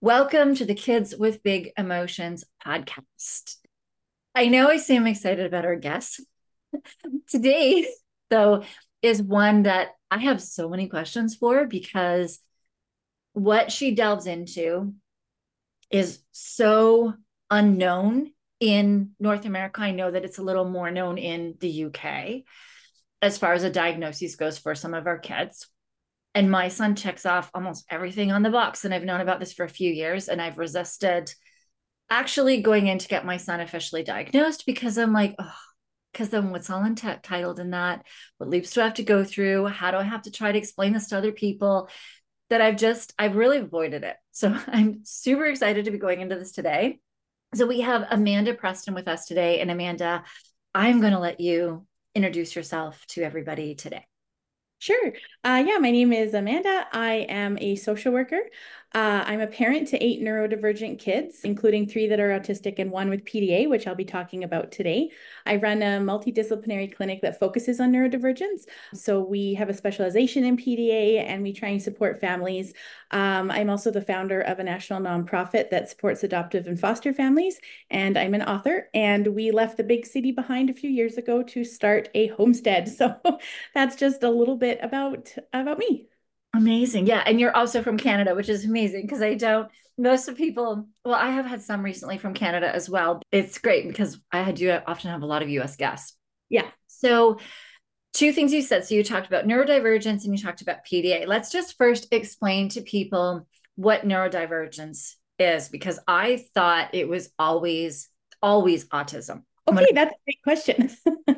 Welcome to the Kids with Big Emotions podcast. I know I seem excited about our guest. Today, though, is one that I have so many questions for because what she delves into is so unknown in North America. I know that it's a little more known in the UK as far as a diagnosis goes for some of our kids. And my son checks off almost everything on the box. And I've known about this for a few years and I've resisted actually going in to get my son officially diagnosed because I'm like, oh, because then what's all entitled in that? What loops do I have to go through? How do I have to try to explain this to other people? That I've really avoided it. So I'm super excited to be going into this today. So we have Amanda Preston with us today. And Amanda, I'm going to let you introduce yourself to everybody today. Sure. Yeah, my name is Amanda. I am a social worker. I'm a parent to 8 neurodivergent kids, including 3 that are autistic and 1 with PDA, which I'll be talking about today. I run a multidisciplinary clinic that focuses on neurodivergence. So we have a specialization in PDA and we try and support families. I'm also the founder of a national nonprofit that supports adoptive and foster families, and I'm an author. And we left the big city behind a few years ago to start a homestead. So that's just a little bit about me. Amazing. Yeah. And you're also from Canada, which is amazing because I don't, most of people, well, I have had some recently from Canada as well. It's great because I do often have a lot of US guests. Yeah. So, two things you said. So, you talked about neurodivergence and you talked about PDA. Let's just first explain to people what neurodivergence is because I thought it was always autism. When Okay, that's a great question.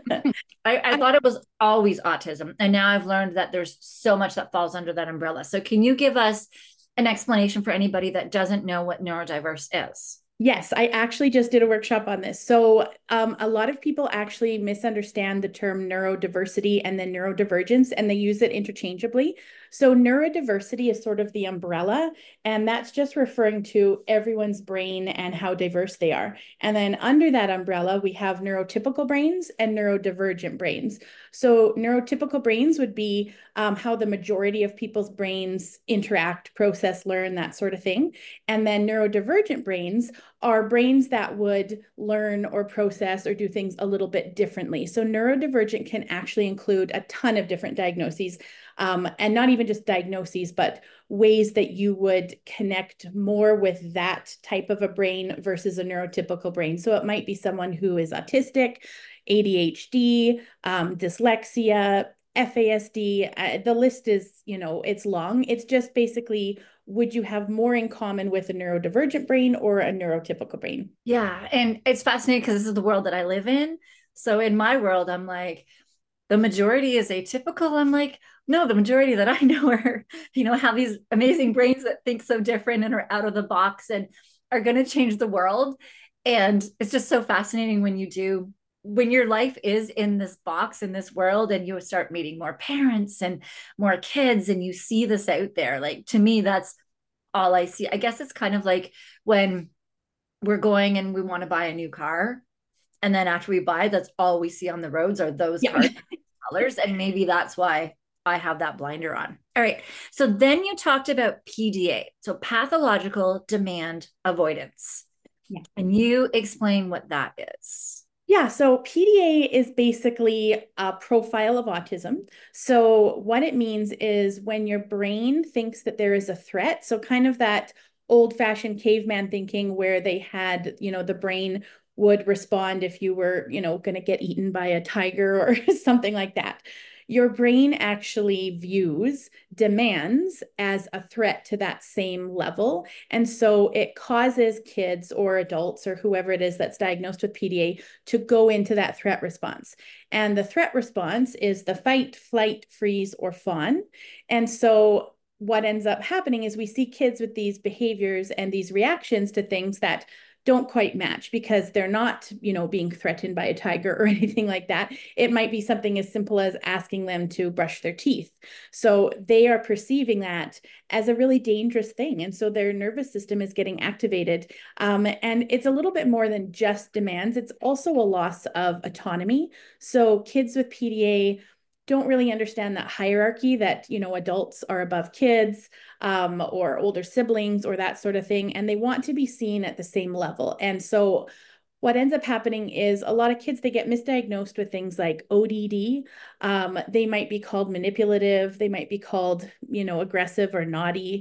I thought it was always autism. And now I've learned that there's so much that falls under that umbrella. So, can you give us an explanation for anybody that doesn't know what neurodiverse is? Yes, I actually just did a workshop on this. So, a lot of people actually misunderstand the term neurodiversity and then neurodivergence, and they use it interchangeably. So, neurodiversity is sort of the umbrella, and that's just referring to everyone's brain and how diverse they are. And then under that umbrella, we have neurotypical brains and neurodivergent brains. So, neurotypical brains would be how the majority of people's brains interact, process, learn, that sort of thing. And then neurodivergent brains are brains that would learn or process or do things a little bit differently. So neurodivergent can actually include a ton of different diagnoses, and not even just diagnoses, but ways that you would connect more with that type of a brain versus a neurotypical brain. So it might be someone who is autistic, ADHD, dyslexia, FASD. The list is, it's long. It's just basically, would you have more in common with a neurodivergent brain or a neurotypical brain? Yeah. And it's fascinating because this is the world that I live in. So, in my world, I'm like, the majority is atypical. I'm like, no, the majority that I know are, have these amazing brains that think so different and are out of the box and are going to change the world. And it's just so fascinating when your life is in this box, in this world, and you start meeting more parents and more kids, and you see this out there. Like, to me, that's all I see. I guess it's kind of like when we're going and we want to buy a new car. And then after we buy, that's all we see on the roads are those Yeah. cars colors. And maybe that's why I have that blinder on. All right. So then you talked about PDA, so pathological demand avoidance. Yeah. And you explain what that is. Yeah, so PDA is basically a profile of autism. So, what it means is when your brain thinks that there is a threat, so kind of that old-fashioned caveman thinking where they had, the brain would respond if you were, going to get eaten by a tiger or something like that. Your brain actually views demands as a threat to that same level. And so it causes kids or adults or whoever it is that's diagnosed with PDA to go into that threat response. And the threat response is the fight, flight, freeze, or fawn. And so what ends up happening is we see kids with these behaviors and these reactions to things that don't quite match because they're not, being threatened by a tiger or anything like that. It might be something as simple as asking them to brush their teeth. So they are perceiving that as a really dangerous thing. And so their nervous system is getting activated. And it's a little bit more than just demands. It's also a loss of autonomy. So kids with PDA don't really understand that hierarchy that, adults are above kids, or older siblings or that sort of thing. And they want to be seen at the same level. And so what ends up happening is a lot of kids, they get misdiagnosed with things like ODD. They might be called manipulative. They might be called, aggressive or naughty.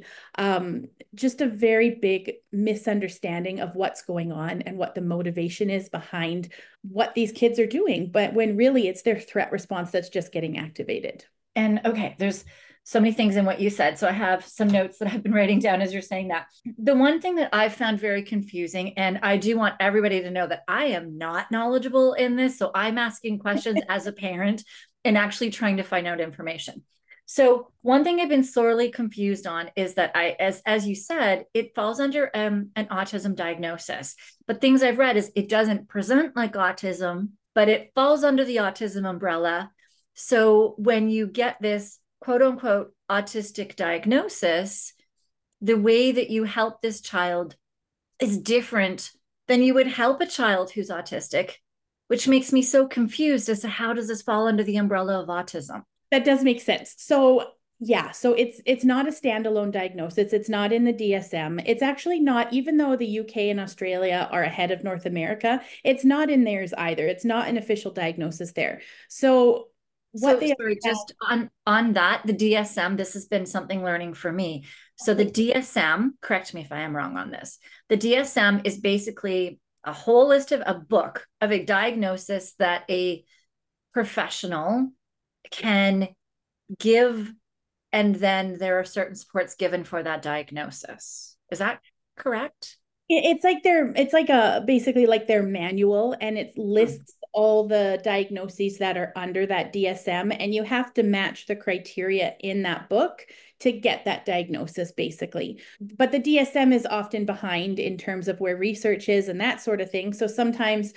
Just a very big misunderstanding of what's going on and what the motivation is behind what these kids are doing. But when really it's their threat response that's just getting activated. And okay, there's so many things in what you said. So I have some notes that I've been writing down as you're saying that. The one thing that I've found very confusing, and I do want everybody to know that I am not knowledgeable in this. So I'm asking questions as a parent and actually trying to find out information. So one thing I've been sorely confused on is that as you said, it falls under an autism diagnosis. But things I've read is it doesn't present like autism, but it falls under the autism umbrella. So when you get this quote unquote autistic diagnosis, the way that you help this child is different than you would help a child who's autistic, which makes me so confused as to how does this fall under the umbrella of autism? That does make sense. So yeah, so it's not a standalone diagnosis. It's not in the DSM. It's actually not, even though the UK and Australia are ahead of North America, it's not in theirs either. It's not an official diagnosis there. So sorry, just on that, the DSM, this has been something learning for me. So the DSM, correct me if I am wrong on this, the DSM is basically a whole list of a book of a diagnosis that a professional can give, and then there are certain supports given for that diagnosis. Is that correct? It's basically like their manual, and it lists all the diagnoses that are under that DSM, and you have to match the criteria in that book to get that diagnosis basically. But the DSM is often behind in terms of where research is and that sort of thing. So sometimes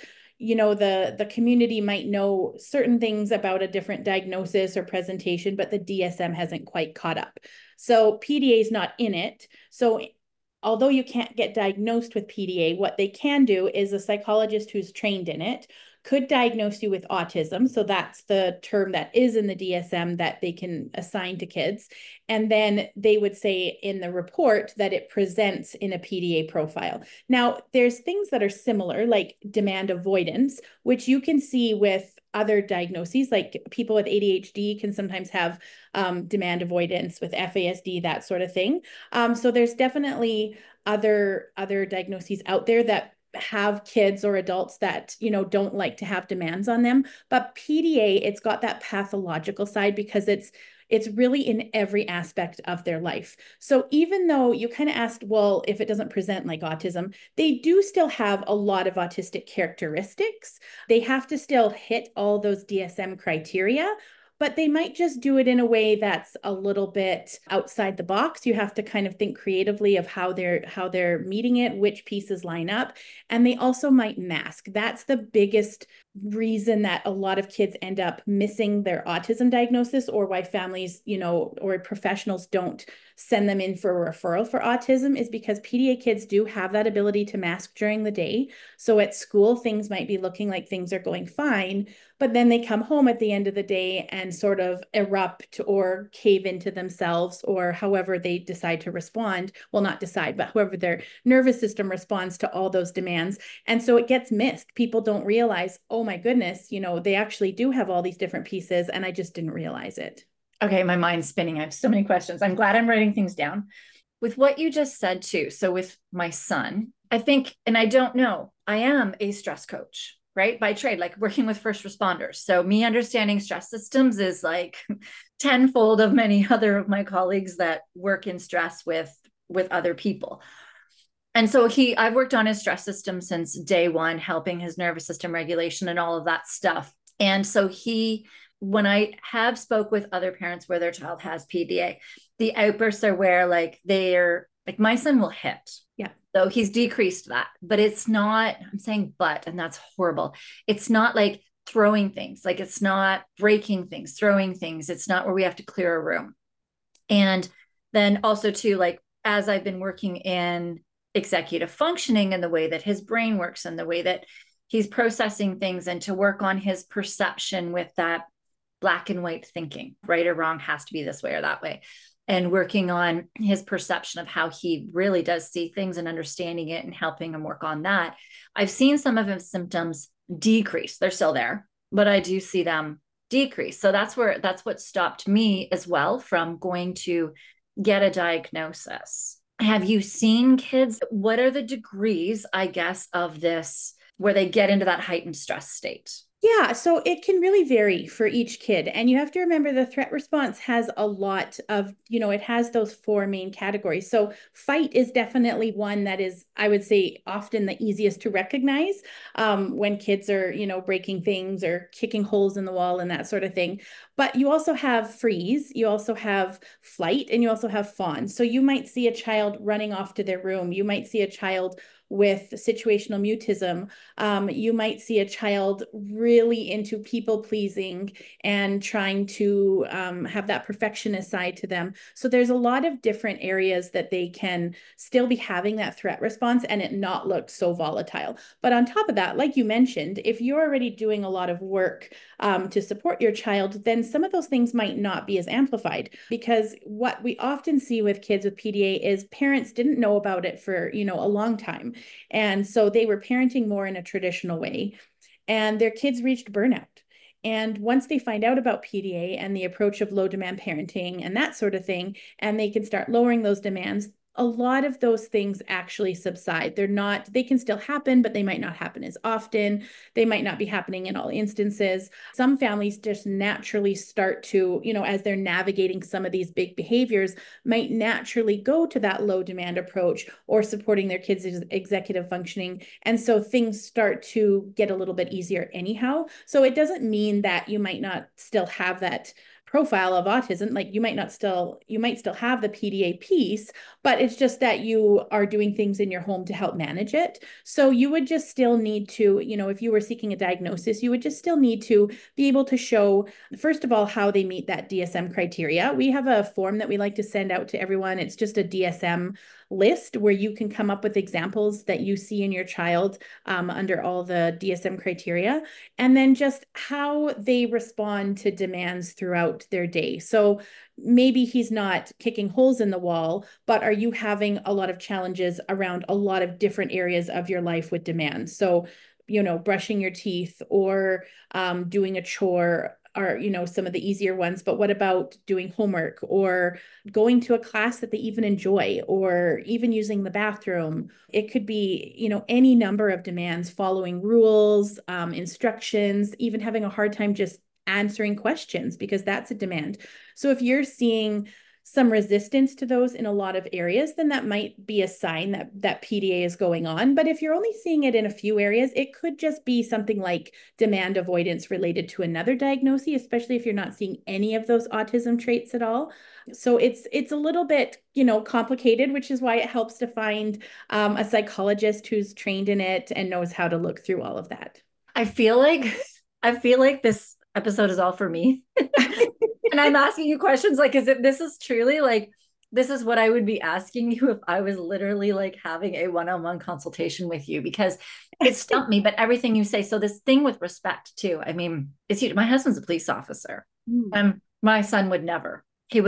the community might know certain things about a different diagnosis or presentation, but the DSM hasn't quite caught up. So PDA is not in it. So although you can't get diagnosed with PDA, what they can do is a psychologist who's trained in it could diagnose you with autism. So that's the term that is in the DSM that they can assign to kids. And then they would say in the report that it presents in a PDA profile. Now, there's things that are similar, like demand avoidance, which you can see with other diagnoses, like people with ADHD can sometimes have demand avoidance with FASD, that sort of thing. So there's definitely other diagnoses out there that have kids or adults that don't like to have demands on them. But PDA, it's got that pathological side because it's really in every aspect of their life. So even though you kind of asked, well, if it doesn't present like autism, they do still have a lot of autistic characteristics. They have to still hit all those DSM criteria, but they might just do it in a way that's a little bit outside the box. You have to kind of think creatively of how they're meeting it, which pieces line up. And they also might mask. That's the biggest reason that a lot of kids end up missing their autism diagnosis, or why families, or professionals don't send them in for a referral for autism, is because PDA kids do have that ability to mask during the day. So at school, things might be looking like things are going fine, but then they come home at the end of the day and sort of erupt or cave into themselves, or however they decide to respond. Well, not decide, but however their nervous system responds to all those demands. And so it gets missed. People don't realize, oh my goodness, they actually do have all these different pieces, and I just didn't realize it. Okay, my mind's spinning. I have so many questions. I'm glad I'm writing things down. With what you just said too, so with my son, I think, and I don't know, I am a stress coach, right? By trade, like working with first responders. So me understanding stress systems is like tenfold of many other of my colleagues that work in stress with other people. And so I've worked on his stress system since day one, helping his nervous system regulation and all of that stuff. And so when I have spoke with other parents where their child has PDA, the outbursts are where they're like, my son will hit. Yeah. So he's decreased that, but it's not, I'm saying, and that's horrible. It's not like throwing things, like it's not breaking things, throwing things. It's not where we have to clear a room. And then also too, like, as I've been working in executive functioning and the way that his brain works and the way that he's processing things, and to work on his perception with that black and white thinking, right or wrong has to be this way or that way. And working on his perception of how he really does see things and understanding it and helping him work on that. I've seen some of his symptoms decrease. They're still there, but I do see them decrease. So that's what stopped me as well from going to get a diagnosis. Have you seen kids? What are the degrees, I guess, of this where they get into that heightened stress state? Yeah, so it can really vary for each kid. And you have to remember the threat response has a lot of, it has those four main categories. So fight is definitely one that is, I would say, often the easiest to recognize when kids are, breaking things or kicking holes in the wall and that sort of thing. But you also have freeze, you also have flight, and you also have fawn. So you might see a child running off to their room. You might see a child with situational mutism. You might see a child really into people pleasing and trying to have that perfectionist side to them. So there's a lot of different areas that they can still be having that threat response and it not look so volatile. But on top of that, like you mentioned, if you're already doing a lot of work to support your child, then some of those things might not be as amplified, because what we often see with kids with PDA is parents didn't know about it for, a long time. And so they were parenting more in a traditional way, and their kids reached burnout. And once they find out about PDA and the approach of low demand parenting and that sort of thing, and they can start lowering those demands, a lot of those things actually subside. They can still happen, but they might not happen as often. They might not be happening in all instances. Some families just naturally start to, as they're navigating some of these big behaviors, might naturally go to that low demand approach or supporting their kids' executive functioning. And so things start to get a little bit easier anyhow. So it doesn't mean that you might not still have that profile of autism. Like you might still have the PDA piece, but it's just that you are doing things in your home to help manage it. So you would just still need to, if you were seeking a diagnosis, you would just still need to be able to show, first of all, how they meet that DSM criteria. We have a form that we like to send out to everyone. It's just a DSM list where you can come up with examples that you see in your child under all the DSM criteria, and then just how they respond to demands throughout their day. So maybe he's not kicking holes in the wall, but are you having a lot of challenges around a lot of different areas of your life with demands? So, brushing your teeth or doing a chore are, some of the easier ones, but what about doing homework or going to a class that they even enjoy, or even using the bathroom? It could be, any number of demands, following rules, instructions, even having a hard time just answering questions, because that's a demand. So if you're seeing some resistance to those in a lot of areas, then that might be a sign that PDA is going on. But if you're only seeing it in a few areas, it could just be something like demand avoidance related to another diagnosis, especially if you're not seeing any of those autism traits at all. So it's a little bit, complicated, which is why it helps to find a psychologist who's trained in it and knows how to look through all of that. I feel like this episode is all for me. And I'm asking you questions like, this is truly like, this is what I would be asking you if I was literally like having a one-on-one consultation with you, because it stumped me. But everything you say, so this thing with respect too, I mean, it's huge. My husband's a police officer. And my son would never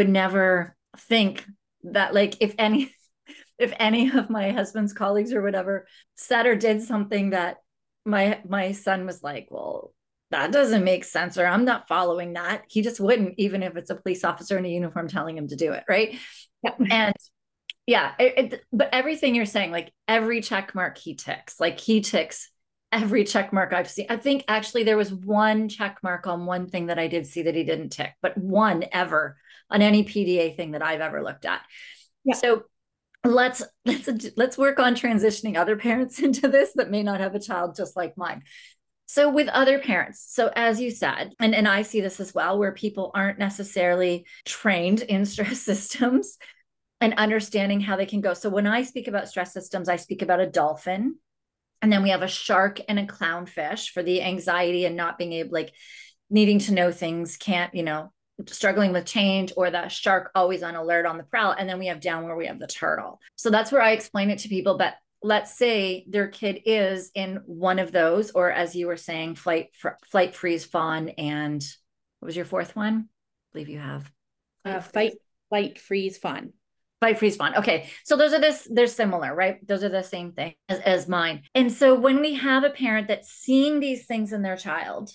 think that, like, if any of my husband's colleagues or whatever said or did something that my son was like, well, that doesn't make sense, or I'm not following that. He just wouldn't, even if it's a police officer in a uniform telling him to do it. Right. Yeah. And yeah, but everything you're saying, like every check mark he ticks every check mark I've seen. I think actually there was one check mark on one thing that I did see that he didn't tick, but one ever on any PDA thing that I've ever looked at. Yeah. So let's work on transitioning other parents into this that may not have a child just like mine. So with other parents, so as you said, and I see this as well, where people aren't necessarily trained in stress systems and understanding how they can go. So when I speak about stress systems, I speak about a dolphin, and then we have a shark and a clownfish for the anxiety and not being able, like needing to know things, can't, struggling with change, or the shark always on alert on the prowl. And then we have down where we have the turtle. So that's where I explain it to people. But let's say their kid is in one of those, or as you were saying, flight, freeze, fawn, and What was your fourth one? I believe you have Fight, flight, freeze, fawn. Fight, freeze, fawn. Okay. So those are they're similar, right? Those are the same thing as mine. And so when we have a parent that's seeing these things in their child,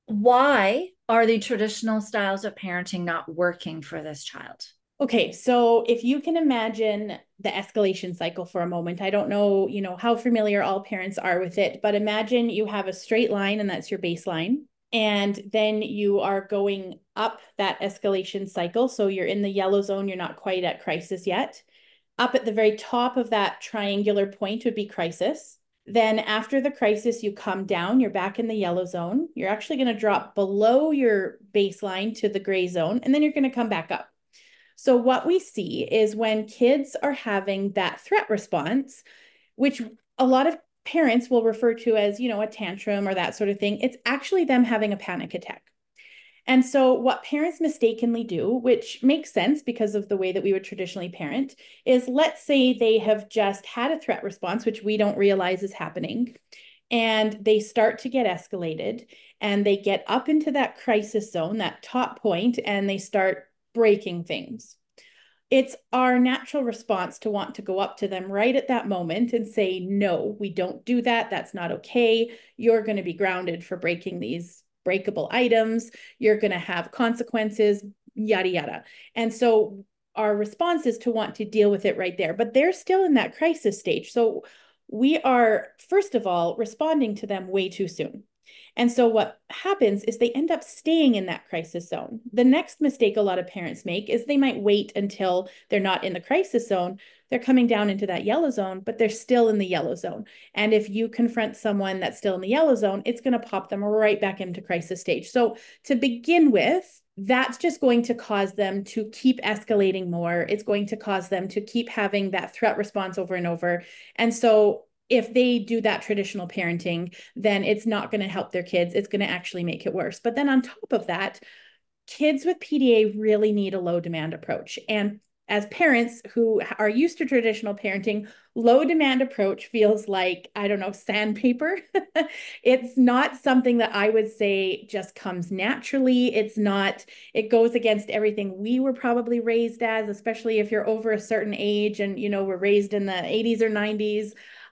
why are the traditional styles of parenting not working for this child? Okay, so if you can imagine the escalation cycle for a moment, I don't know, how familiar all parents are with it, but imagine you have a straight line and that's your baseline. And then you are going up that escalation cycle. So you're in the yellow zone, you're not quite at crisis yet. Up at the very top of that triangular point would be crisis. Then after the crisis, you come down, you're back in the yellow zone. You're actually going to drop below your baseline to the gray zone, and then you're going to come back up. So what we see is when kids are having that threat response, which a lot of parents will refer to as, a tantrum or that sort of thing, it's actually them having a panic attack. And so what parents mistakenly do, which makes sense because of the way that we would traditionally parent, is let's say they have just had a threat response, which we don't realize is happening, and they start to get escalated and they get up into that crisis zone, that top point, and they start breaking things. It's our natural response to want to go up to them right at that moment and say, no, we don't do that. That's not okay. You're going to be grounded for breaking these breakable items. You're going to have consequences, yada, yada. And so our response is to want to deal with it right there, but they're still in that crisis stage. So we are, first of all, responding to them way too soon. And so what happens is they end up staying in that crisis zone. The next mistake a lot of parents make is they might wait until they're not in the crisis zone. They're coming down into that yellow zone, but they're still in the yellow zone. And if you confront someone that's still in the yellow zone, it's going to pop them right back into crisis stage. So to begin with, that's just going to cause them to keep escalating more. It's going to cause them to keep having that threat response over and over. And so if they do that traditional parenting, then it's not going to help their kids. It's going to actually make it worse. But then on top of that, kids with PDA really need a low demand approach. And as parents who are used to traditional parenting, low demand approach feels like, I don't know, sandpaper. It's not something that I would say just comes naturally. It goes against everything we were probably raised as, especially if you're over a certain age and, we're raised in the 80s or 90s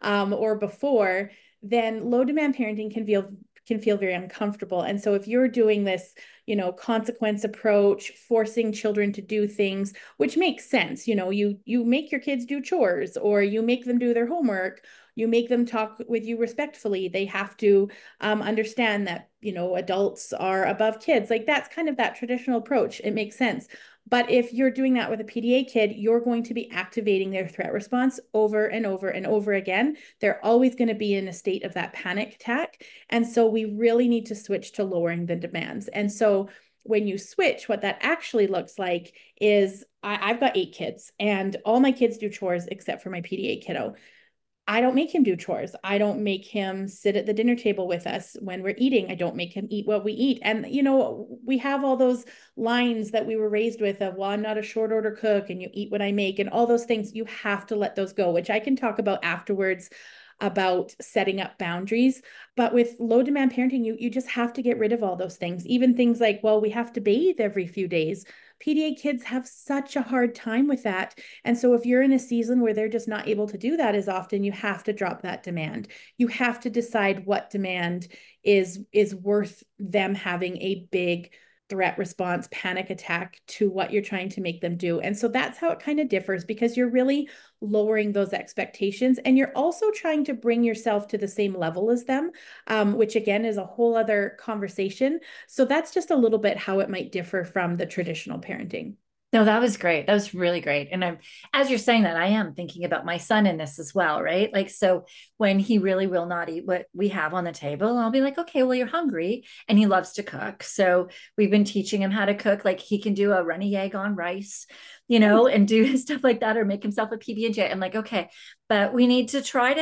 or before, then low demand parenting can feel very uncomfortable. And so if you're doing this, consequence approach, forcing children to do things, which makes sense, you make your kids do chores or you make them do their homework, you make them talk with you respectfully. They have to understand that, adults are above kids. Like that's kind of that traditional approach. It makes sense. But if you're doing that with a PDA kid, you're going to be activating their threat response over and over and over again. They're always going to be in a state of that panic attack. And so we really need to switch to lowering the demands. And so when you switch, what that actually looks like is I've got 8 kids and all my kids do chores except for my PDA kiddo. I don't make him do chores. I don't make him sit at the dinner table with us when we're eating. I don't make him eat what we eat. And, we have all those lines that we were raised with of, well, I'm not a short order cook and you eat what I make and all those things. You have to let those go, which I can talk about afterwards about setting up boundaries. But with low demand parenting, you just have to get rid of all those things. Even things like, well, we have to bathe every few days. PDA kids have such a hard time with that. And so if you're in a season where they're just not able to do that as often, you have to drop that demand. You have to decide what demand is worth them having a big threat response, panic attack to what you're trying to make them do. And so that's how it kind of differs because you're really lowering those expectations and you're also trying to bring yourself to the same level as them, which again is a whole other conversation. So that's just a little bit how it might differ from the traditional parenting. No, that was great. That was really great. And as you're saying that, I am thinking about my son in this as well, right? Like, so when he really will not eat what we have on the table, I'll be like, okay, well, you're hungry. And he loves to cook. So we've been teaching him how to cook. Like he can do a runny egg on rice, and do stuff like that or make himself a PB&J. I'm like, okay, but we need to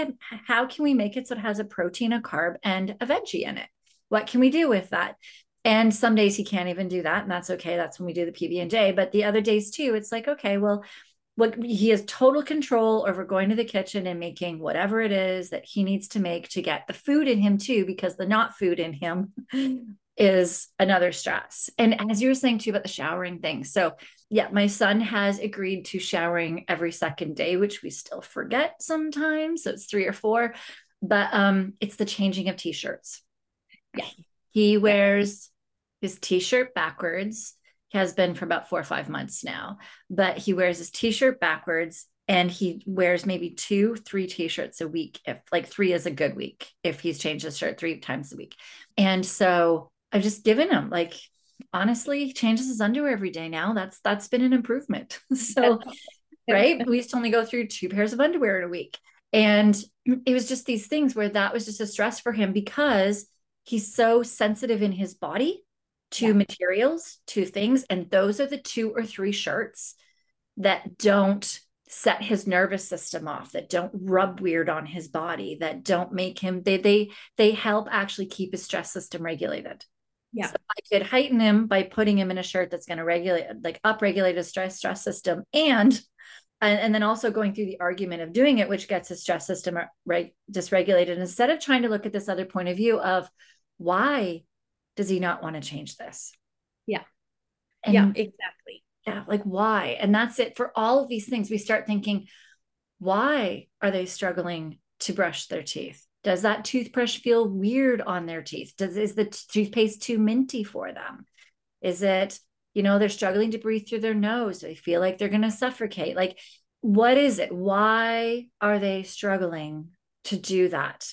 how can we make it so it has a protein, a carb, and a veggie in it? What can we do with that? And some days he can't even do that. And that's okay. That's when we do the PB&J. But the other days too, it's like, okay, well, he has total control over going to the kitchen and making whatever it is that he needs to make to get the food in him too, because the not food in him is another stress. And as you were saying too about the showering thing. So yeah, my son has agreed to showering every second day, which we still forget sometimes. So it's 3 or 4, but it's the changing of t-shirts. Yeah. He Yeah. wears his t-shirt backwards. He has been for about 4 or 5 months now, but he wears his t-shirt backwards and he wears maybe 2, 3 t-shirts a week. If like 3 is a good week, if he's changed his shirt 3 times a week. And so I've just given him like, honestly, he changes his underwear every day now. That's been an improvement. So, right. We used to only go through 2 pairs of underwear in a week. And it was just these things where that was just a stress for him because he's so sensitive in his body to Yeah. materials, to things. And those are the 2 or 3 shirts that don't set his nervous system off, that don't rub weird on his body, that don't make him, they help actually keep his stress system regulated. Yeah. So I could heighten him by putting him in a shirt that's going to regulate, like upregulate his stress system, and then also going through the argument of doing it, which gets his stress system right dysregulated. Instead of trying to look at this other point of view of why does he not want to change this? Yeah. And yeah, exactly. yeah, like why? And that's it for all of these things. We start thinking, why are they struggling to brush their teeth? Does that toothbrush feel weird on their teeth? Is the toothpaste too minty for them? Is it, they're struggling to breathe through their nose? They feel like they're going to suffocate. Like, what is it? Why are they struggling to do that?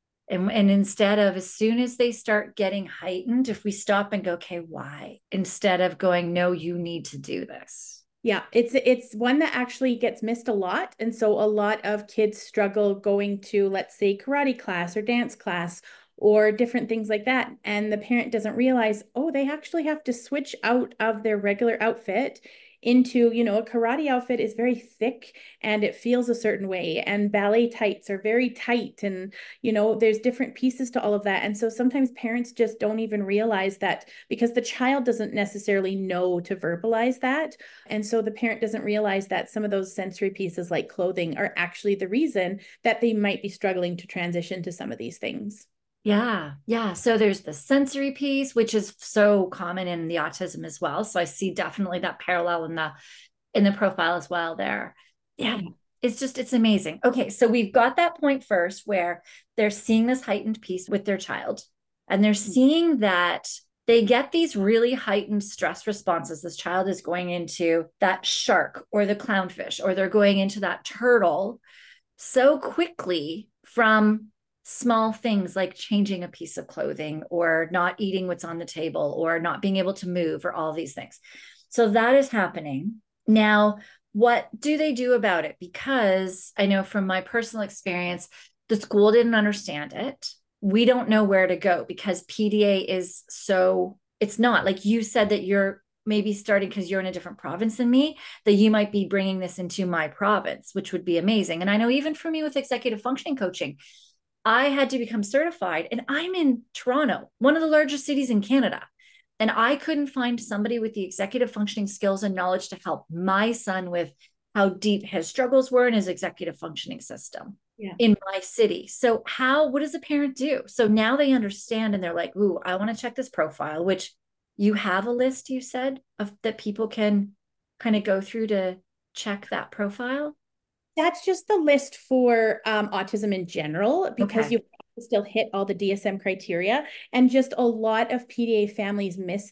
And instead of, as soon as they start getting heightened, if we stop and go, okay, why? Instead of going, no, you need to do this. Yeah, it's one that actually gets missed a lot. And so a lot of kids struggle going to, let's say, karate class or dance class or different things like that. And the parent doesn't realize, oh, they actually have to switch out of their regular outfit into, a karate outfit is very thick and it feels a certain way. And ballet tights are very tight. And, there's different pieces to all of that. And so sometimes parents just don't even realize that because the child doesn't necessarily know to verbalize that. And so the parent doesn't realize that some of those sensory pieces like clothing are actually the reason that they might be struggling to transition to some of these things. Yeah. Yeah. So there's the sensory piece, which is so common in the autism as well. So I see definitely that parallel in the profile as well there. Yeah. It's amazing. Okay. So we've got that point first where they're seeing this heightened piece with their child and they're seeing that they get these really heightened stress responses. This child is going into that shark or the clownfish, or they're going into that turtle so quickly from small things like changing a piece of clothing or not eating what's on the table or not being able to move or all these things. So that is happening. Now, what do they do about it? Because I know from my personal experience, the school didn't understand it. We don't know where to go because PDA is so, it's not like you said that you're maybe starting because you're in a different province than me, that you might be bringing this into my province, which would be amazing. And I know even for me with executive functioning coaching, I had to become certified, and I'm in Toronto, one of the largest cities in Canada. And I couldn't find somebody with the executive functioning skills and knowledge to help my son with how deep his struggles were in his executive functioning system in my city. So what does a parent do? So now they understand and they're like, ooh, I want to check this profile, which you have a list, you said, of that people can kind of go through to check that profile. That's just the list for autism in general, because Okay. you still hit all the DSM criteria. And just a lot of PDA families miss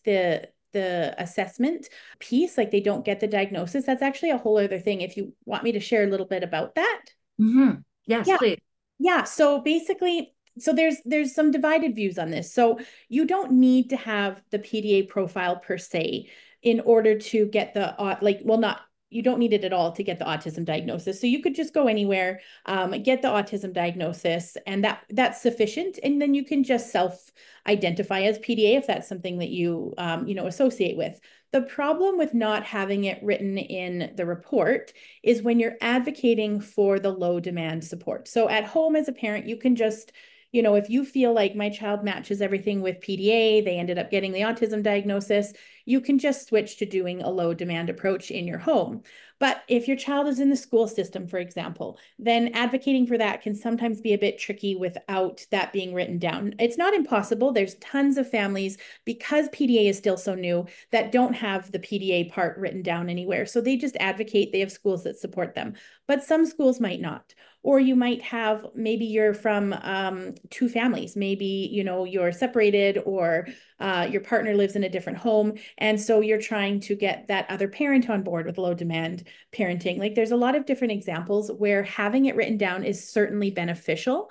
the assessment piece, like they don't get the diagnosis. That's actually a whole other thing. If you want me to share a little bit about that. Mm-hmm. Yes, Yeah. please. Yeah. So basically, so there's some divided views on this. So you don't need to have the PDA profile per se in order to get the not you don't need it at all to get the autism diagnosis. So you could just go anywhere, get the autism diagnosis, and that's sufficient. And then you can just self-identify as PDA if that's something that you associate with. The problem with not having it written in the report is when you're advocating for the low demand support. So at home as a parent, you can just, if you feel like my child matches everything with PDA, they ended up getting the autism diagnosis, you can just switch to doing a low demand approach in your home. But if your child is in the school system, for example, then advocating for that can sometimes be a bit tricky without that being written down. It's not impossible. There's tons of families, because PDA is still so new, that don't have the PDA part written down anywhere. So they just advocate, they have schools that support them, but some schools might not. Or you might have, maybe you're from two families, maybe, you're separated, or your partner lives in a different home. And so you're trying to get that other parent on board with low demand parenting. Like, there's a lot of different examples where having it written down is certainly beneficial.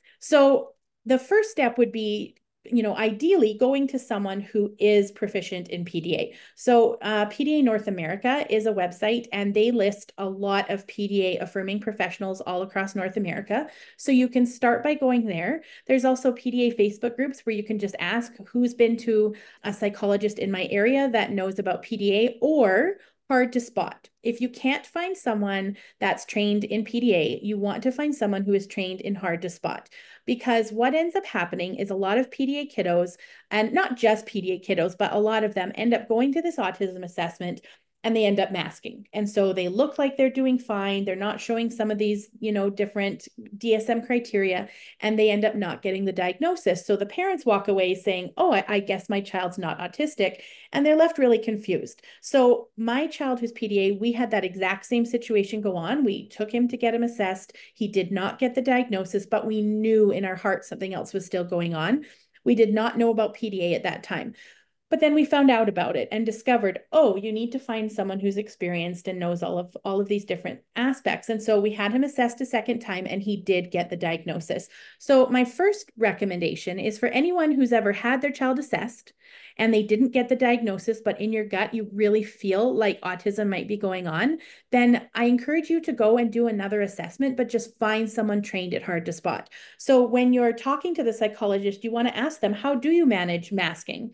So the first step would be, ideally going to someone who is proficient in PDA. So PDA North America is a website, and they list a lot of PDA affirming professionals all across North America. So you can start by going there. There's also PDA Facebook groups where you can just ask who's been to a psychologist in my area that knows about PDA, or hard to spot. If you can't find someone that's trained in PDA, you want to find someone who is trained in hard to spot. Because what ends up happening is a lot of PDA kiddos, and not just PDA kiddos, but a lot of them end up going to this autism assessment and they end up masking. And so they look like they're doing fine. They're not showing some of these, different DSM criteria, and they end up not getting the diagnosis. So the parents walk away saying, oh, I guess my child's not autistic. And they're left really confused. So my child who's PDA, we had that exact same situation go on. We took him to get him assessed. He did not get the diagnosis, but we knew in our heart something else was still going on. We did not know about PDA at that time. But then we found out about it and discovered, oh, you need to find someone who's experienced and knows all of these different aspects. And so we had him assessed a second time, and he did get the diagnosis. So my first recommendation is for anyone who's ever had their child assessed and they didn't get the diagnosis, but in your gut, you really feel like autism might be going on, then I encourage you to go and do another assessment, but just find someone trained at hard to spot. So when you're talking to the psychologist, you want to ask them, how do you manage masking?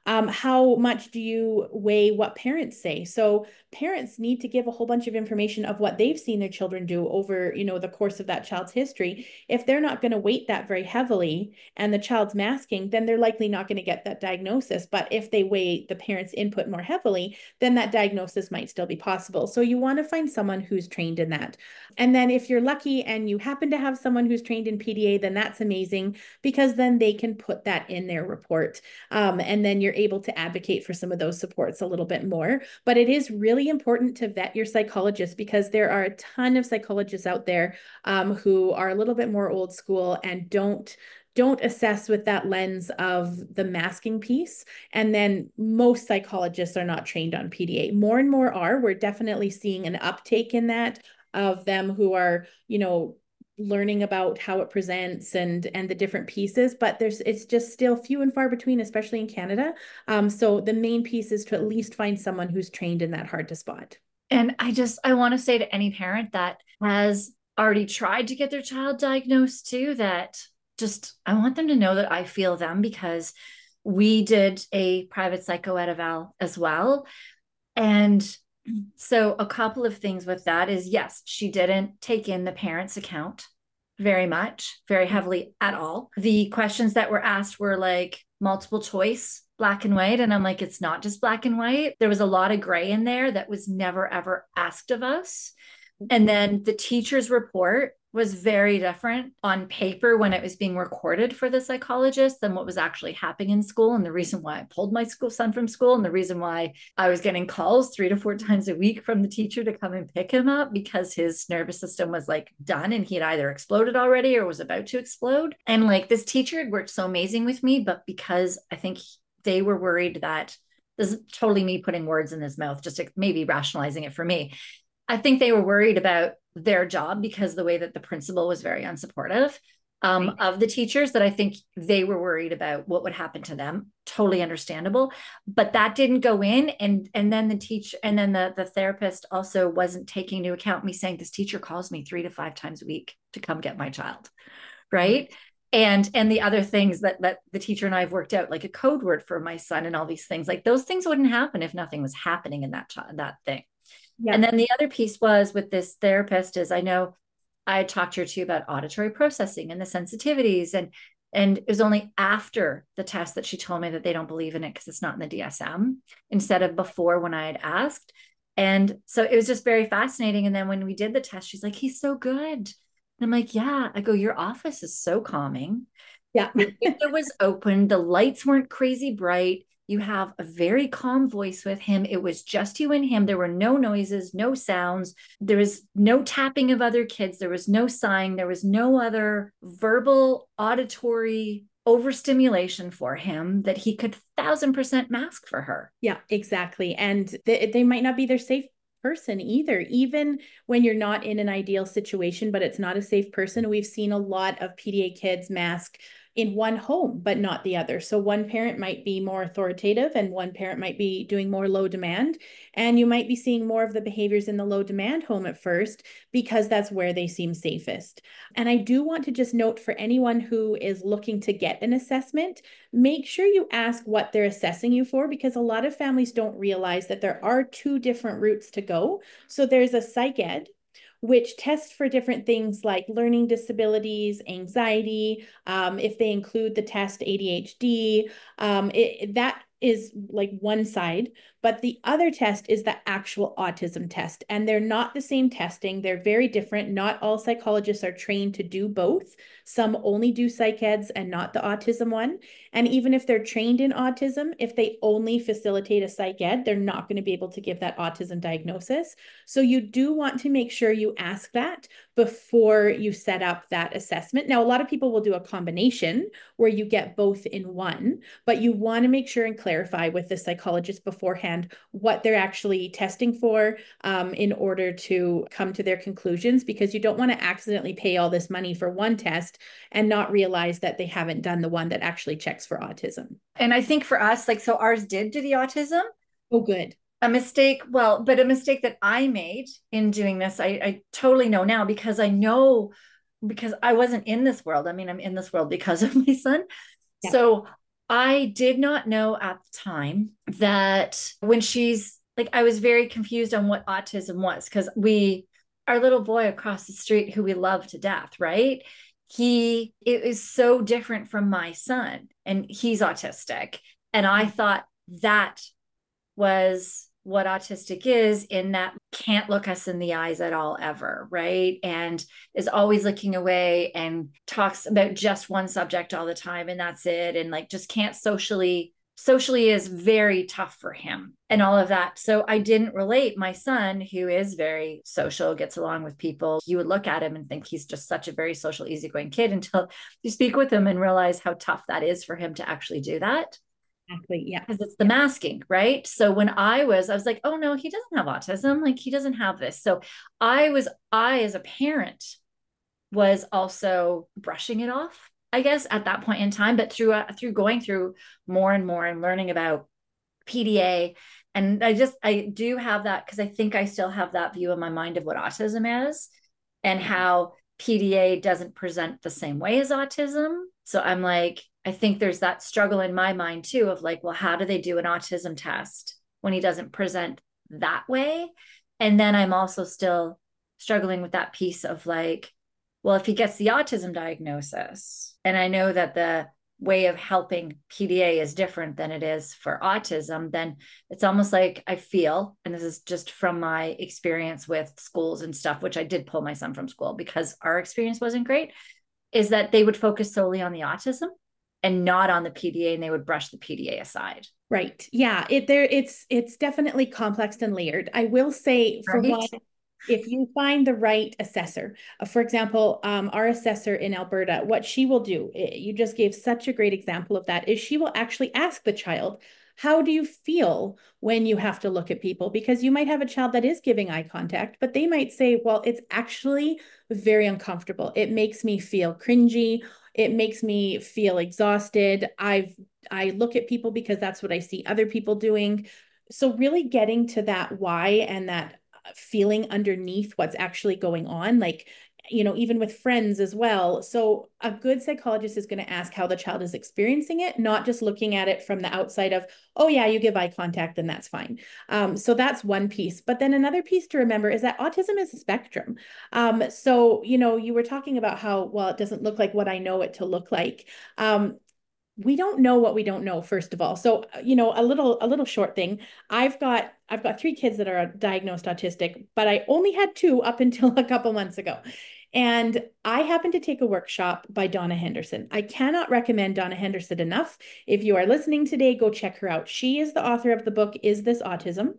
How much do you weigh what parents say? So parents need to give a whole bunch of information of what they've seen their children do over, the course of that child's history. If they're not going to weight that very heavily and the child's masking, then they're likely not going to get that diagnosis. But if they weigh the parents' input more heavily, then that diagnosis might still be possible. So you want to find someone who's trained in that. And then if you're lucky and you happen to have someone who's trained in PDA, then that's amazing, because then they can put that in their report. And then you're able to advocate for some of those supports a little bit more. But it is really important to vet your psychologist, because there are a ton of psychologists out there who are a little bit more old school and don't assess with that lens of the masking piece. And then most psychologists are not trained on PDA. More and more are. We're definitely seeing an uptake in that, of them who are, learning about how it presents and the different pieces, but it's just still few and far between, especially in Canada. So the main piece is to at least find someone who's trained in that hard to spot. And I want to say to any parent that has already tried to get their child diagnosed too, that I want them to know that I feel them, because we did a private psycho eval as well. And so a couple of things with that is, yes, she didn't take in the parents' account very heavily at all. The questions that were asked were like multiple choice, black and white. And I'm like, it's not just black and white. There was a lot of gray in there that was never, ever asked of us. And then the teacher's report was very different on paper when it was being recorded for the psychologist than what was actually happening in school. And the reason why I pulled my son from school, and the reason why I was getting calls 3 to 4 times a week from the teacher to come and pick him up, because his nervous system was like done, and he had either exploded already or was about to explode. And like, this teacher had worked so amazing with me, but because I think they were worried that, this is totally me putting words in his mouth, just maybe rationalizing it for me. I think they were worried about their job, because the way that the principal was very unsupportive of the teachers, that I think they were worried about what would happen to them. Totally understandable. But that didn't go in. And then the therapist also wasn't taking into account me saying, this teacher calls me 3 to 5 times a week to come get my child. Right. And the other things that the teacher and I have worked out, like a code word for my son and all these things, like those things wouldn't happen if nothing was happening in that thing. Yeah. And then the other piece was with this therapist is, I know I had talked to her too about auditory processing and the sensitivities. And it was only after the test that she told me that they don't believe in it because it's not in the DSM, instead of before when I had asked. And so it was just very fascinating. And then when we did the test, she's like, he's so good. And I'm like, yeah. I go, your office is so calming. Yeah. The window was open. The lights weren't crazy bright. You have a very calm voice with him. It was just you and him. There were no noises, no sounds. There was no tapping of other kids. There was no sighing. There was no other verbal, auditory overstimulation for him that he could 1,000% mask for her. Yeah, exactly. And they might not be their safe person either. Even when you're not in an ideal situation, but it's not a safe person, we've seen a lot of PDA kids mask in one home, but not the other. So one parent might be more authoritative and one parent might be doing more low demand. And you might be seeing more of the behaviors in the low demand home at first because that's where they seem safest. And I do want to just note for anyone who is looking to get an assessment, make sure you ask what they're assessing you for, because a lot of families don't realize that there are two different routes to go. So there's a psych ed, which tests for different things like learning disabilities, anxiety, if they include the test ADHD, that is like one side, but the other test is the actual autism test. And they're not the same testing. They're very different. Not all psychologists are trained to do both. Some only do psych eds and not the autism one. And even if they're trained in autism, if they only facilitate a psych ed, they're not going to be able to give that autism diagnosis. So you do want to make sure you ask that before you set up that assessment. Now, a lot of people will do a combination where you get both in one, but you want to make sure and clarify with the psychologist beforehand what they're actually testing for in order to come to their conclusions, because you don't want to accidentally pay all this money for one test and not realize that they haven't done the one that actually checks for autism. And I think for us, like, so ours did do the autism. Oh, good. A mistake, well, but a mistake that I made in doing this, I totally know now because I know, because I wasn't in this world. I mean, I'm in this world because of my son. Yeah. So I did not know at the time that when she's like, I was very confused on what autism was because our little boy across the street who we love to death, right? It is so different from my son, and he's autistic. And I thought that was what autistic is, in that can't look us in the eyes at all ever, right? And is always looking away and talks about just one subject all the time and that's it, and like just can't socially is very tough for him and all of that. So I didn't relate my son, who is very social, gets along with people. You would look at him and think he's just such a very social, easygoing kid until you speak with him and realize how tough that is for him to actually do that. Exactly. Yeah. Because it's the masking, right? So when I was like, oh no, he doesn't have autism. Like, he doesn't have this. So I as a parent was also brushing it off, I guess, at that point in time. But through going through more and more and learning about PDA, and I do have that, because I think I still have that view in my mind of what autism is and how PDA doesn't present the same way as autism. So I'm like, I think there's that struggle in my mind too of like, well, how do they do an autism test when he doesn't present that way? And then I'm also still struggling with that piece of like, well, if he gets the autism diagnosis, and I know that the way of helping PDA is different than it is for autism, then it's almost like I feel, and this is just from my experience with schools and stuff, which I did pull my son from school because our experience wasn't great, is that they would focus solely on the autism and not on the PDA, and they would brush the PDA aside. Right. Yeah. It's definitely complex and layered. I will say, for Right. one, if you find the right assessor, for example, our assessor in Alberta, what she will do, you just gave such a great example of that, is she will actually ask the child, how do you feel when you have to look at people? Because you might have a child that is giving eye contact, but they might say, well, it's actually very uncomfortable. It makes me feel cringy. It makes me feel exhausted. I look at people because that's what I see other people doing. So really getting to that why and that feeling underneath what's actually going on, like, even with friends as well. So a good psychologist is going to ask how the child is experiencing it, not just looking at it from the outside of, oh yeah, you give eye contact and that's fine. So that's one piece. But then another piece to remember is that autism is a spectrum. So, you were talking about how, well, it doesn't look like what I know it to look like. we don't know what we don't know, first of all. So, a little short thing. I've got three kids that are diagnosed autistic, but I only had two up until a couple months ago. And I happened to take a workshop by Donna Henderson. I cannot recommend Donna Henderson enough. If you are listening today, go check her out. She is the author of the book, Is This Autism?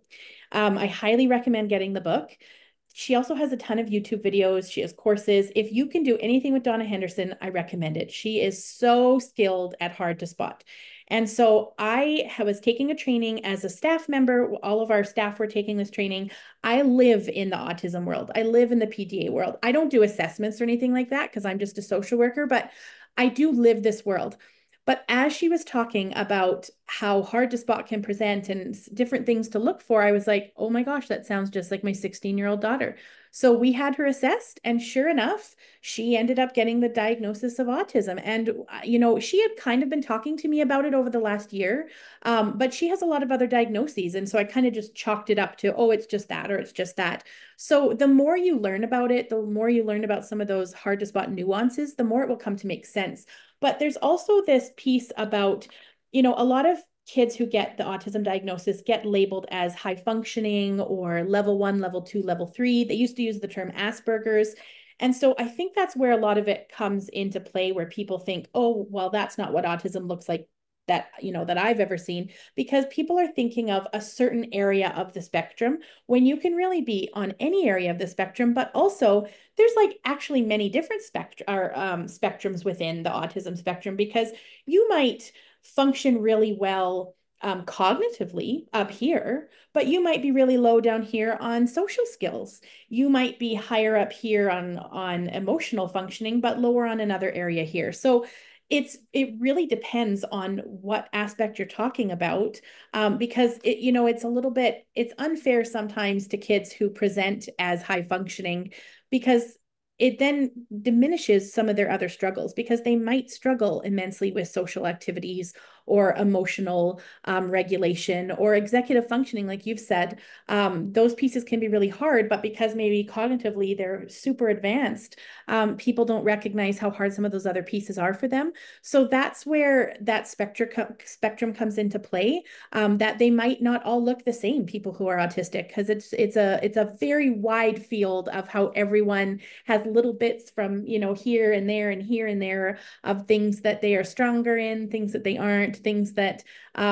I highly recommend getting the book. She also has a ton of YouTube videos. She has courses. If you can do anything with Donna Henderson, I recommend it. She is so skilled at hard to spot. And so I was taking a training as a staff member. All of our staff were taking this training. I live in the autism world. I live in the PDA world. I don't do assessments or anything like that because I'm just a social worker, but I do live this world. But as she was talking about how hard to spot can present and different things to look for, I was like, oh my gosh, that sounds just like my 16-year-old daughter. So we had her assessed, and sure enough, she ended up getting the diagnosis of autism. And, she had kind of been talking to me about it over the last year, but she has a lot of other diagnoses. And so I kind of just chalked it up to, oh, it's just that, or it's just that. So the more you learn about it, the more you learn about some of those hard to spot nuances, the more it will come to make sense. But there's also this piece about, a lot of kids who get the autism diagnosis get labeled as high functioning or level 1, level 2, level 3. They used to use the term Asperger's. And so I think that's where a lot of it comes into play, where people think, oh, well, that's not what autism looks like that I've ever seen, because people are thinking of a certain area of the spectrum when you can really be on any area of the spectrum. But also there's like actually many different spectrums within the autism spectrum, because you might function really well cognitively up here, but you might be really low down here on social skills. You might be higher up here on emotional functioning, but lower on another area here. So it really depends on what aspect you're talking about, because it's unfair sometimes to kids who present as high functioning, because it then diminishes some of their other struggles, because they might struggle immensely with social activities or emotional regulation or executive functioning, like you've said. Those pieces can be really hard, but because maybe cognitively they're super advanced, people don't recognize how hard some of those other pieces are for them. So that's where that spectrum comes into play, that they might not all look the same, people who are autistic, because it's a very wide field of how everyone has little bits from, here and there and here and there, of things that they are stronger in, things that they aren't, things that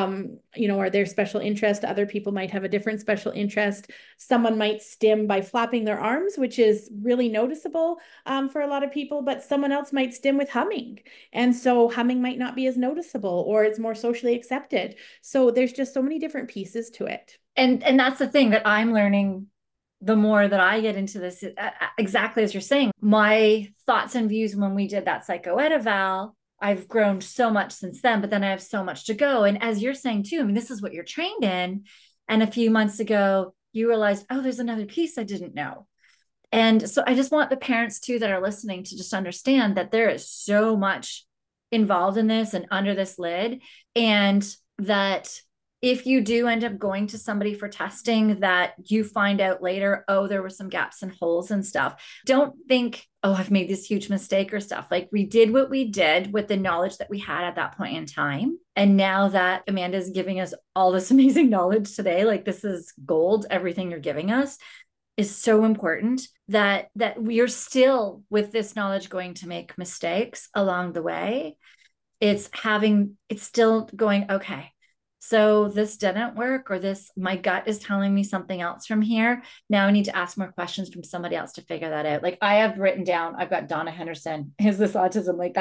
are their special interest. Other people might have a different special interest. Someone might stim by flapping their arms, which is really noticeable for a lot of people, but someone else might stim with humming. And so humming might not be as noticeable, or it's more socially accepted. So there's just so many different pieces to it. And that's the thing that I'm learning the more that I get into this, exactly as you're saying. My thoughts and views when we did that psychoed eval, I've grown so much since then, but then I have so much to go. And as you're saying too, I mean, this is what you're trained in. And a few months ago, you realized, oh, there's another piece I didn't know. And so I just want the parents too that are listening to just understand that there is so much involved in this and under this lid. And that if you do end up going to somebody for testing, that you find out later, oh, there were some gaps and holes and stuff. Don't think, oh, I've made this huge mistake or stuff. Like, we did what we did with the knowledge that we had at that point in time. And now that Amanda's giving us all this amazing knowledge today, like, this is gold. Everything you're giving us is so important, that we're still, with this knowledge, going to make mistakes along the way. It's still going, okay, so this didn't work, or this, my gut is telling me something else from here. Now I need to ask more questions from somebody else to figure that out. Like, I have written down, I've got Donna Henderson, is this autism? Like,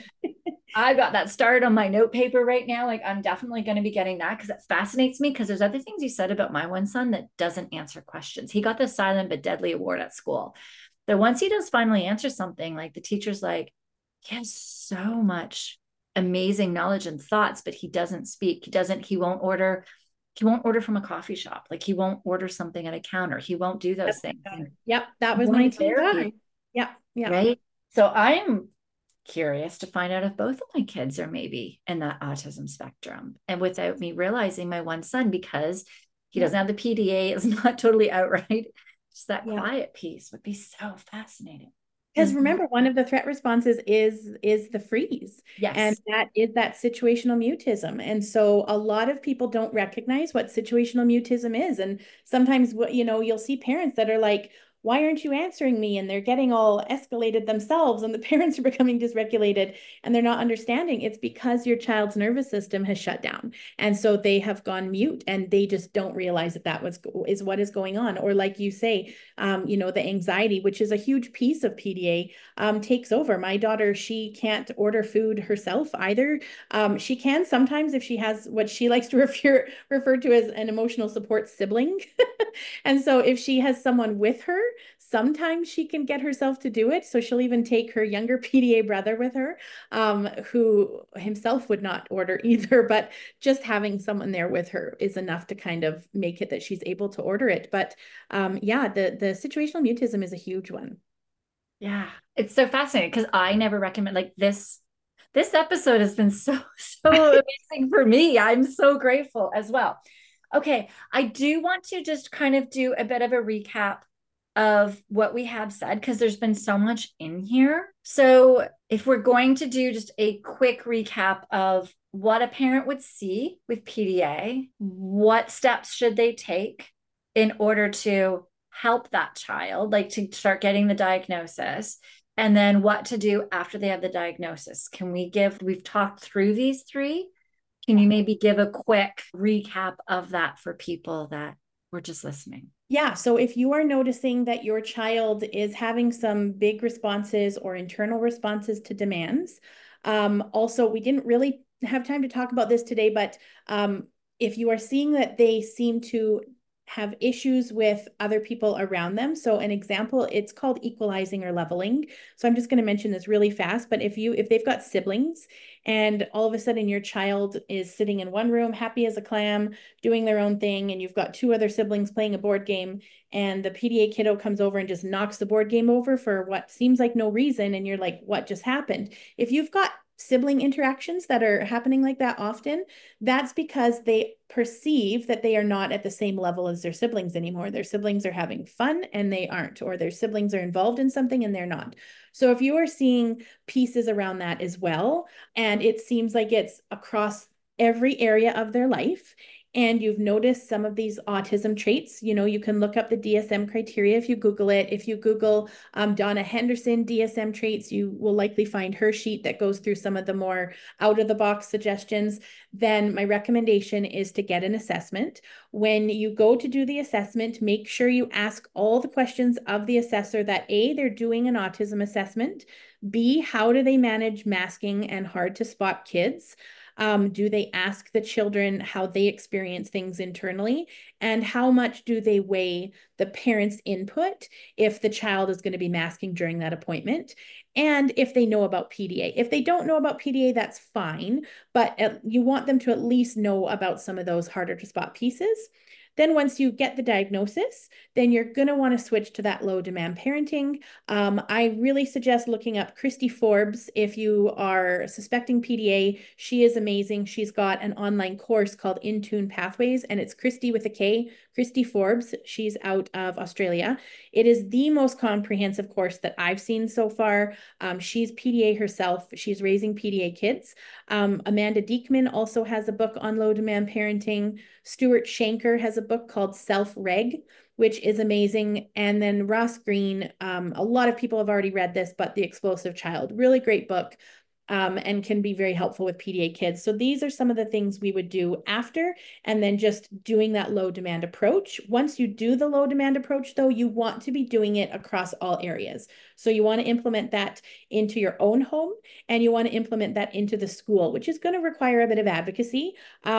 I've got that started on my note paper right now. Like, I'm definitely going to be getting that, because it fascinates me. Because there's other things you said about my one son that doesn't answer questions. He got the silent but deadly award at school. That once he does finally answer something, like, the teacher's like, he has so much amazing knowledge and thoughts, but he doesn't speak. He won't order from a coffee shop. Like, he won't order something at a counter. He won't do those things. Yep. That was my teen. Yep. Yeah. Right. So I'm curious to find out if both of my kids are maybe in that autism spectrum, and without me realizing, my one son, because he doesn't have the PDA, is not totally outright. Just that quiet piece would be so fascinating. Because remember, one of the threat responses is the freeze, and Yes. that is that situational mutism. And so a lot of people don't recognize what situational mutism is. And sometimes what you'll see parents that are like, why aren't you answering me? And they're getting all escalated themselves, and the parents are becoming dysregulated, and they're not understanding. It's because your child's nervous system has shut down. And so they have gone mute, and they just don't realize that is what is going on. Or like you say, the anxiety, which is a huge piece of PDA, takes over. My daughter, she can't order food herself either. She can sometimes if she has what she likes to refer to as an emotional support sibling. And so if she has someone with her, sometimes she can get herself to do it. So she'll even take her younger PDA brother with her, who himself would not order either, but just having someone there with her is enough to kind of make it that she's able to order it. But yeah, the situational mutism is a huge one. Yeah. It's so fascinating because I never recommend like this episode has been so amazing for me. I'm so grateful as well. Okay, I do want to just kind of do a bit of a recap of what we have said because there's been so much in here. So, if we're going to do just a quick recap of what a parent would see with PDA, what steps should they take in order to help that child, like to start getting the diagnosis, and then what to do after they have the diagnosis. We've talked through these three. Can you maybe give a quick recap of that for people that were just listening? Yeah, so if you are noticing that your child is having some big responses or internal responses to demands, also, we didn't really have time to talk about this today, but if you are seeing that they seem to have issues with other people around them. So an example, it's called equalizing or leveling. So I'm just going to mention this really fast, but if they've got siblings and all of a sudden your child is sitting in one room, happy as a clam, doing their own thing, and you've got two other siblings playing a board game, and the PDA kiddo comes over and just knocks the board game over for what seems like no reason, and you're like, what just happened? If you've got sibling interactions that are happening like that often, that's because they perceive that they are not at the same level as their siblings anymore. Their siblings are having fun and they aren't, or their siblings are involved in something and they're not. So if you are seeing pieces around that as well, and it seems like it's across every area of their life, and you've noticed some of these autism traits, you can look up the DSM criteria if you Google it. If you Google Donna Henderson DSM traits, you will likely find her sheet that goes through some of the more out of the box suggestions. Then my recommendation is to get an assessment. When you go to do the assessment, make sure you ask all the questions of the assessor that A, they're doing an autism assessment, B, how do they manage masking and hard to spot kids? Do they ask the children how they experience things internally? And how much do they weigh the parents' input if the child is going to be masking during that appointment? And if they know about PDA. If they don't know about PDA, that's fine, but you want them to at least know about some of those harder to spot pieces. Then once you get the diagnosis, then you're going to want to switch to that low demand parenting. I really suggest looking up Christy Forbes if you are suspecting PDA. She is amazing. She's got an online course called In Tune Pathways, and it's Christy with a K, Christy Forbes. She's out of Australia. It is the most comprehensive course that I've seen so far. She's PDA herself. She's raising PDA kids. Amanda Diekman also has a book on low demand parenting. Stuart Shanker has a book called Self-Reg, which is amazing. And then Ross Green, a lot of people have already read this, but The Explosive Child, really great book. And can be very helpful with PDA kids. So these are some of the things we would do after, and then just doing that low demand approach. Once you do the low demand approach, though, you want to be doing it across all areas. So you want to implement that into your own home, and you want to implement that into the school, which is going to require a bit of advocacy.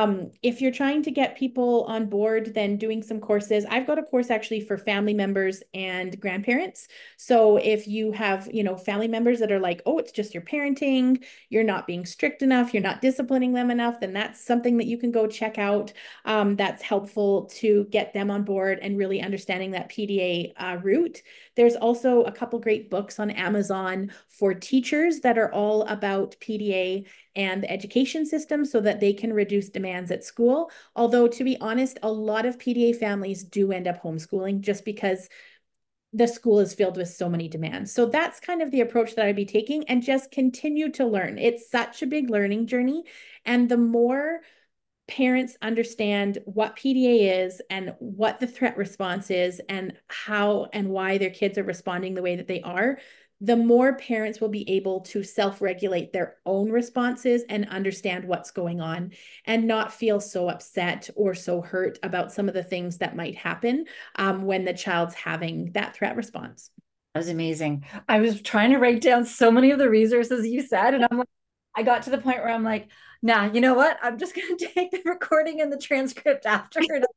If you're trying to get people on board, then doing some courses. I've got a course actually for family members and grandparents. So if you have, family members that are like, oh, it's just your parenting, you're not being strict enough, you're not disciplining them enough, then that's something that you can go check out. That's helpful to get them on board and really understanding that PDA route. There's also a couple great books on Amazon for teachers that are all about PDA and the education system so that they can reduce demands at school. Although, to be honest, a lot of PDA families do end up homeschooling just because the school is filled with so many demands. So that's kind of the approach that I'd be taking, and just continue to learn. It's such a big learning journey. And the more parents understand what PDA is and what the threat response is and how and why their kids are responding the way that they are, the more parents will be able to self-regulate their own responses and understand what's going on and not feel so upset or so hurt about some of the things that might happen when the child's having that threat response. That was amazing. I was trying to write down so many of the resources you said, and I'm like, I got to the point where I'm like, nah, you know what? I'm just going to take the recording and the transcript after.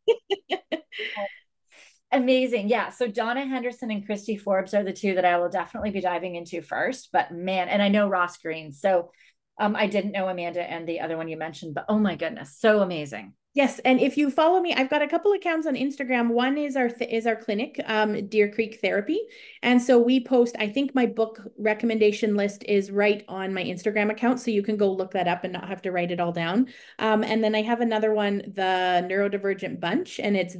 Amazing. Yeah. So Donna Henderson and Christy Forbes are the two that I will definitely be diving into first. But man, and I know Ross Green. So I didn't know Amanda and the other one you mentioned, but oh my goodness, so amazing. Yes, and if you follow me, I've got a couple accounts on Instagram. One is our clinic, Deer Creek Therapy, and so we post. I think my book recommendation list is right on my Instagram account, so you can go look that up and not have to write it all down. And then I have another one, the Neurodivergent Bunch, and it's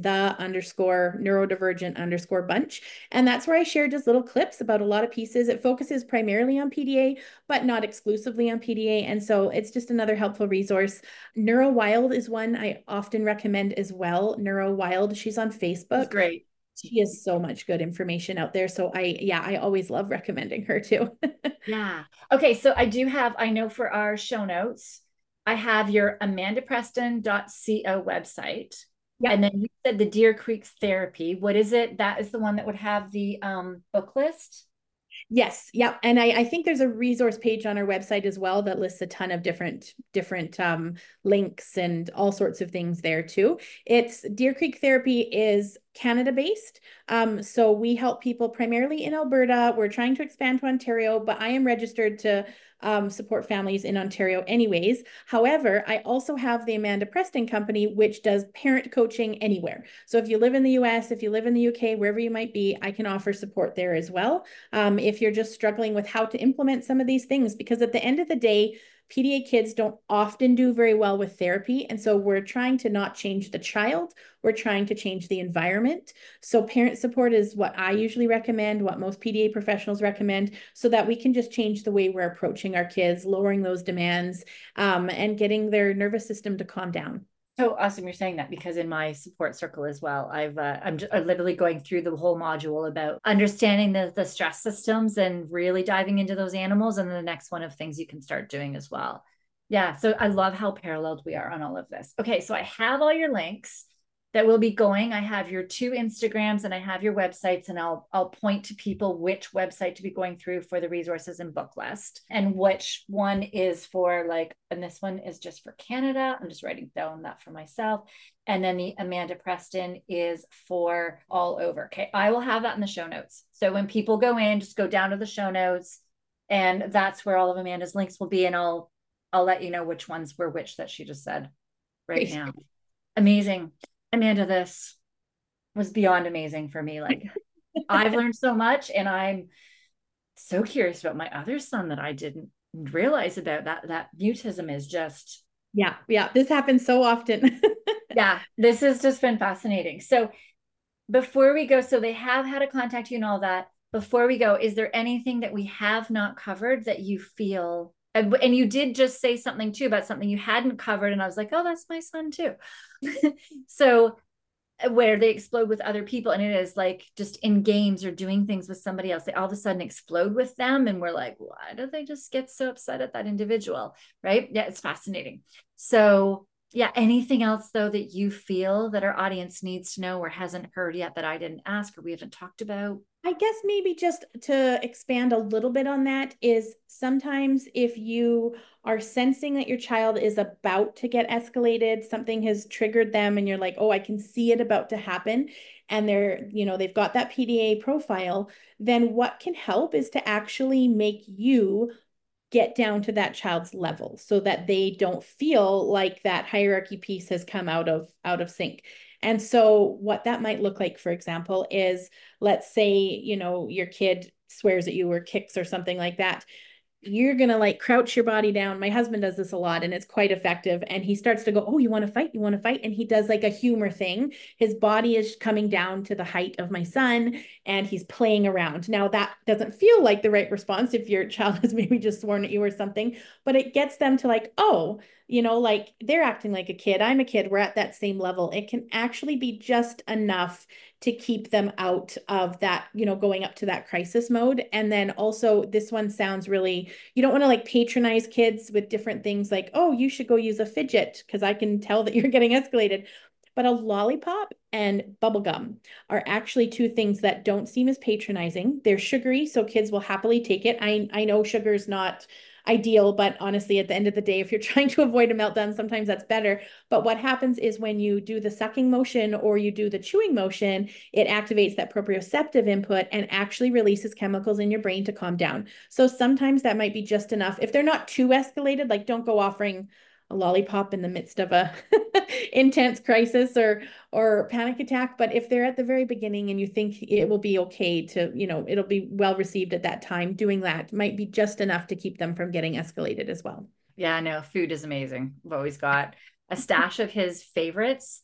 the_neurodivergent_bunch, and that's where I share just little clips about a lot of pieces. It focuses primarily on PDA, but not exclusively on PDA, and so it's just another helpful resource. NeuroWild is one I often recommend as well. NeuroWild, she's on Facebook. That's great. She has so much good information out there. So I always love recommending her too. Yeah. Okay. So I know for our show notes, I have your amandapreston.co website. Yeah. And then you said the Deer Creek Therapy. What is it? That is the one that would have the book list. Yes. Yeah. And I think there's a resource page on our website as well that lists a ton of different links and all sorts of things there too. It's Deer Creek Therapy is Canada based. So we help people primarily in Alberta. We're trying to expand to Ontario, but I am registered to support families in Ontario anyways. However, I also have the Amanda Preston Company, which does parent coaching anywhere. So if you live in the US, if you live in the UK, wherever you might be, I can offer support there as well. If you're just struggling with how to implement some of these things, because at the end of the day, PDA kids don't often do very well with therapy. And so we're trying to not change the child, we're trying to change the environment. So parent support is what I usually recommend, what most PDA professionals recommend, so that we can just change the way we're approaching our kids, lowering those demands, and getting their nervous system to calm down. So awesome you're saying that, because in my support circle as well, I'm literally going through the whole module about understanding the stress systems and really diving into those animals, and the next one of things you can start doing as well. Yeah, so I love how paralleled we are on all of this. Okay, so I have all your links that will be going. I have your 2 Instagrams and I have your websites, and I'll point to people which website to be going through for the resources and book list, and which one is for like, and this one is just for Canada. I'm just writing down that for myself. And then the Amanda Preston is for all over. Okay, I will have that in the show notes. So when people go in, just go down to the show notes, and that's where all of Amanda's links will be. And I'll let you know which ones were which that she just said right now. Amazing. Amanda, this was beyond amazing for me. Like, I've learned so much, and I'm so curious about my other son that I didn't realize about. That mutism is just, yeah, this happens so often. yeah, this has just been fascinating. So before we go, so they have how to contact you and all that. Before we go, is there anything that we have not covered that you feel, and you did just say something too about something you hadn't covered, and I was like, oh, that's my son too. So where they explode with other people, and it is like just in games or doing things with somebody else, they all of a sudden explode with them, and we're like, why do they just get so upset at that individual? Right? Yeah, it's fascinating. So yeah, anything else though that you feel that our audience needs to know or hasn't heard yet that I didn't ask or we haven't talked about? I guess maybe just to expand a little bit on that is, sometimes if you are sensing that your child is about to get escalated, something has triggered them and you're like, oh, I can see it about to happen, and they've got that PDA profile, then what can help is to actually make you get down to that child's level so that they don't feel like that hierarchy piece has come out of sync. And so what that might look like, for example, is, let's say, your kid swears at you or kicks or something like that. you're going to like crouch your body down. My husband does this a lot and it's quite effective. And he starts to go, oh, you want to fight? You want to fight? And he does like a humor thing. His body is coming down to the height of my son and he's playing around. Now, that doesn't feel like the right response if your child has maybe just sworn at you or something, but it gets them to like, oh, like they're acting like a kid. I'm a kid. We're at that same level. It can actually be just enough to keep them out of that, going up to that crisis mode. And then also, this one sounds really, you don't want to like patronize kids with different things like, oh, you should go use a fidget because I can tell that you're getting escalated. But a lollipop and bubblegum are actually two things that don't seem as patronizing. They're sugary, so kids will happily take it. I know sugar is not ideal, but honestly, at the end of the day, if you're trying to avoid a meltdown, sometimes that's better. But what happens is when you do the sucking motion or you do the chewing motion, it activates that proprioceptive input and actually releases chemicals in your brain to calm down. So sometimes that might be just enough. If they're not too escalated, like don't go offering a lollipop in the midst of a intense crisis or panic attack. But if they're at the very beginning and you think it will be okay to, it'll be well received at that time, doing that might be just enough to keep them from getting escalated as well. Yeah, no, food is amazing. I've always got a stash of his favorites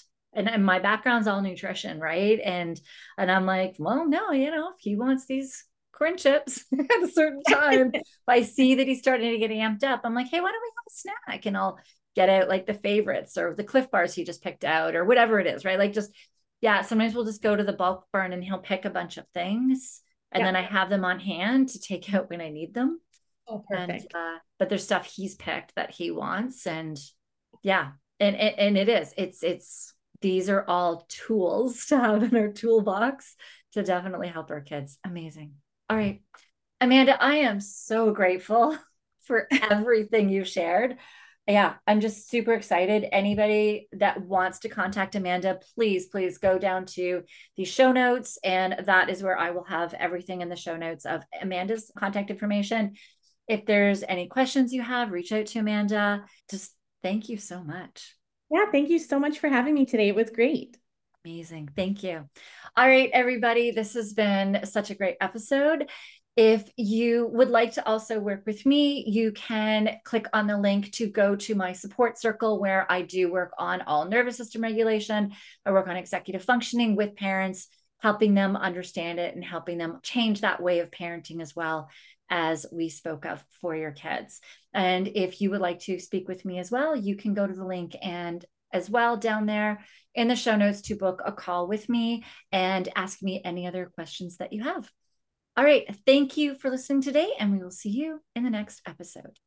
and my background's all nutrition, right? And I'm like, well, no, if he wants these corn chips at a certain time, if I see that he's starting to get amped up, I'm like, hey, why don't we have a snack? And I'll get out like the favorites or the Cliff Bars he just picked out or whatever it is, right? Like yeah, sometimes we'll just go to the bulk barn and he'll pick a bunch of things and then I have them on hand to take out when I need them. Oh, perfect. But there's stuff he's picked that he wants. And yeah, and it's these are all tools to have in our toolbox to definitely help our kids. Amazing. All right, Amanda, I am so grateful for everything you shared. Yeah, I'm just super excited. Anybody that wants to contact Amanda, please go down to the show notes. And that is where I will have everything in the show notes of Amanda's contact information. If there's any questions you have, reach out to Amanda. Just thank you so much. Yeah, thank you so much for having me today. It was great. Amazing. Thank you. All right, everybody, this has been such a great episode. If you would like to also work with me, you can click on the link to go to my support circle where I do work on all nervous system regulation. I work on executive functioning with parents, helping them understand it and helping them change that way of parenting as well as we spoke of for your kids. And if you would like to speak with me as well, you can go to the link and as well down there in the show notes to book a call with me and ask me any other questions that you have. All right. Thank you for listening today, and we will see you in the next episode.